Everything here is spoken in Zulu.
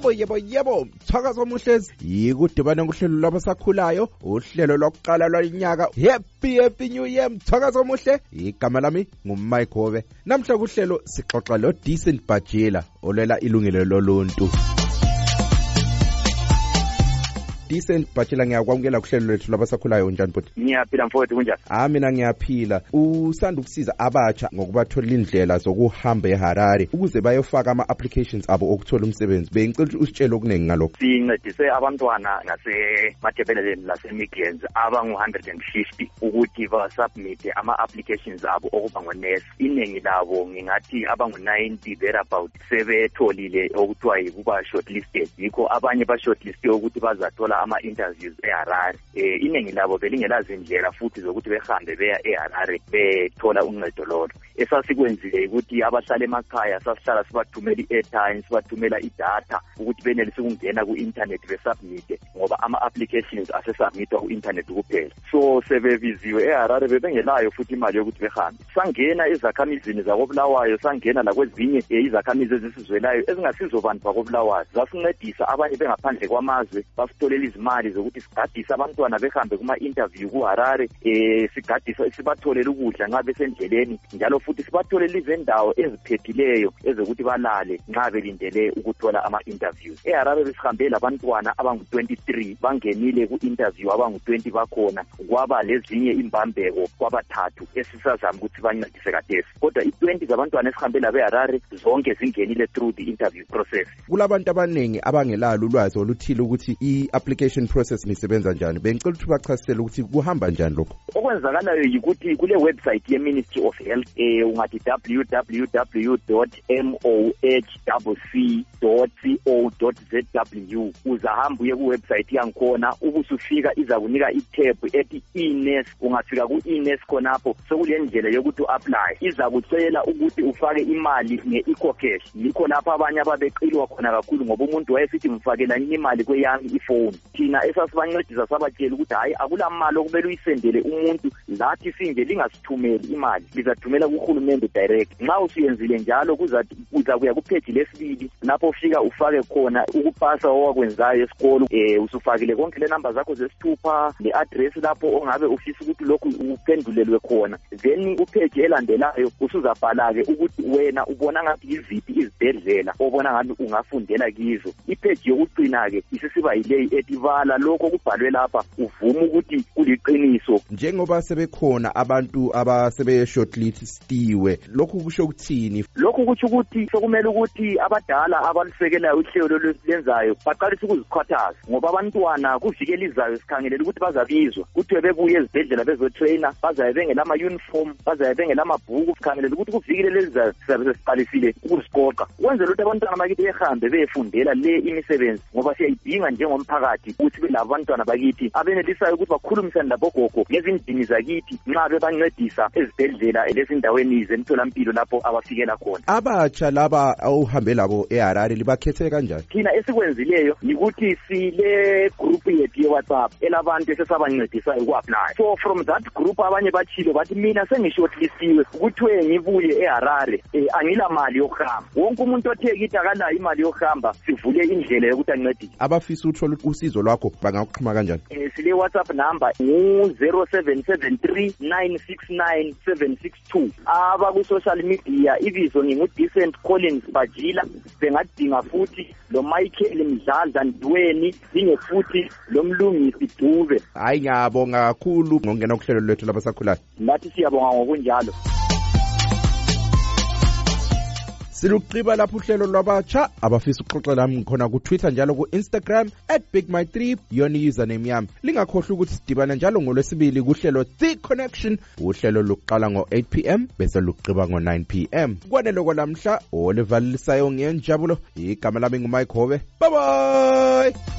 Yebo, mthakazo omuhlezi yikudibana ngohlelo lwabasakhulayo, uhlelo lokuqala lwanyaka. Happy New Year, mthakazo omuhle. Igama lami nguMike Hove. Namhla kuhlelo sixoxa lo Decent Bajila olela ilungelo loluntu. Decent Bajila, ngiyakwamukela kuhlelo lethu labasakhulayo. Unjani bhuti? Ngiyaphila mfowethu, kunjani? Mina ngiyaphila. Usanda ukusiza abatsha ngokubathola indlela zokuhamba eHarare ukuze bayofaka ama-applications abo okuthola umsebenzi. Bengicela ukuthi usitshele okuningi ngalokho. Sincedise abantwana ngaseMathebeleleni laseMidlands abangu-150 ukuthi basubmite ama-applications abo okuba ngo-nurse. Iningi labo ngingathi abangu-90 thereabout sebetholile okuthiwa yikuba shortlisted. Yikho abanye ba-shortlisted ukuthi bazathola ama-interviews eHarare. Iningi labo belingelazi indlela futhi zokuthi behambe beya eHarare bethola uncedo lolo. Esasikwenzile ukuthi abahlala emakhaya sasihlala sibathumela i-airtime, sibathumela idatha ukuthi benelise ukungena ku-internet besubmite, ngoba ama-applications asesubmitwa ku-internet kuphela. So sebebiziwe eHarare bebengelayo futhi imali yokuthi behambe. Sangena ezakhamizini zakoBulawayo, sangena lakwezinye izakhamizi ezisizwelayo ezingasizo bantu bakoBulawayo. Zasincedisa abanye bengaphandle kwamazwe, basitholela izimali zokuthi sigadise abantwana behambe kuma-interview kuHarare, sigadisa sibatholele ukudla nxa besendleleni, njalo futhi sibatholele izindawo eziphephileyo ezokuthi balale nxa belindele ukuthola ama-interviews. eHarare besihambe labantwana abangu-23 bangenile ku-interview, abangu-20 bakhona, kwaba lezinye imbambeko kwabathathu esisazama ukuthi bancedise kadesi. Kodwa i-20 zabantwana esihambe labo eHarare zonke zingenile through the interview process. Kulabantu abaningi abangelalo ulwazi oluthile ukuthi i-application process nisebenza njani. Bengicela ukuthi bachasisele ukuthi kuhamba njani lokho. Okwenzakalayo yikuthi kule website ye-Ministry of Health ungathi www.mohcc.co.zw uzahamba uye ku-website yangikhona, ubusufika iza kunika i-tab ethi e-nurse. Ungafika ku-e-nurse khonapho sekule ndlela yokuthi u-apply, iza kucela ukuthi ufake imali nge-ecocash. Yikho lapho abanye ababeqilwa khona kakhulu ngoba umuntu wayesithi mfakela imali kweyami ifoni. Thina esasibancedisa sabatshela ukuthi hayi, akula mali okumele uyisendele umuntu, lathi sinje lingasithumeli imali, lizathumela kuhulumende direct. Nxa usuyenzile njalo kuzakuya kupheji lesibili lapho ufika ufake khona ukupasa owakwenzayo esikolo. Usufakile konke le namba zakho zesithupha, le-address lapho ongabe ufisa ukuthi lokhu uphendulelwe khona. Then upheji elandelayo usuzabhala-ke ukuthi wena ubona ngathi yiziphi izibhedlela obona ngathi ungafundela kizo. Ipheji yokugcina-ke isisiba yileyi ethi bala lokho kubhalwe lapha, uvume ukuthi kuliqiniso. Njengoba sebekhona abantu abasebe-shortlistiwe, lokhu kusho ukuthini? Lokhu kusho ukuthi sokumele ukuthi abadala abalisekelayo uhlelo lwenzayo baqalise ukuzikhwathaza, ngoba abantwana kuvikela izayo sikhangelela ukuthi bazabizwa kuthiwe bebuye ezibhedlela bezotrainer, bazabe bengelama-uniform, bazabe bengelamabhuku. Sikhangelela ukuthi kuvikele lezizayo sizabe sesiqalisile ukuziqoqa ukwenzela ukuthi abantwana bakithi behambe beyefundela le imisebenzi, ngoba siyayidinga njengomphakathi ukuthi belabo abantwana bakithi abenelisayo ukuthi bakhulumisane labogogo ngezindimi zakithi nxa bebancedisa ezibhedlela lezindaweni zemtholampilo lapho abafikela khona. Abatsha laba awuhambe labo eHarare libakhethe kanjani? Thina esikwenzileyo yikuthi sile group yethu ye-WhatsApp elabantu esesabancedisayo uku-apply. So from that group abanye bachilo bathi mina sengishortlistiwe ukuthiwe ngibuye eHarare, angila mali yokuhamba. Wonke umuntu othe kithi akanayo imali yokuhamba sivule indlela yokuthi ancedise. Abafisa ukuthola usizo lwakho bangakuxhuma kanjani? Sile WhatsApp number ngu-0773969762. Abaku-social media ibizo ngingu-Decent Collins Bajila. Bengadinga futhi lo Michael Mdladla Ndweni, dinge futhi lo Mlungisi Dube. Hayi, ngiyabonga kakhulu ngokungena kuhlelo lwethu labasakhulayo. Lathi siyabonga ngokunjalo. Siluqiba lapho uhlelo lwabatsha abafisa ukuxoxa nami khona ku Twitter njalo ku Instagram @BigMike3 yona username yami. Lingakhohlwa ukuthi sidibana njalo ngoLwesibili kuhlelo The Connection, uhlelo luqala ngo-8 PM bese luqiba ngo-9 PM. Kwanele kwalamhla olivalisayo ngenjabulo, igama lami nguMike Hove. Bye bye.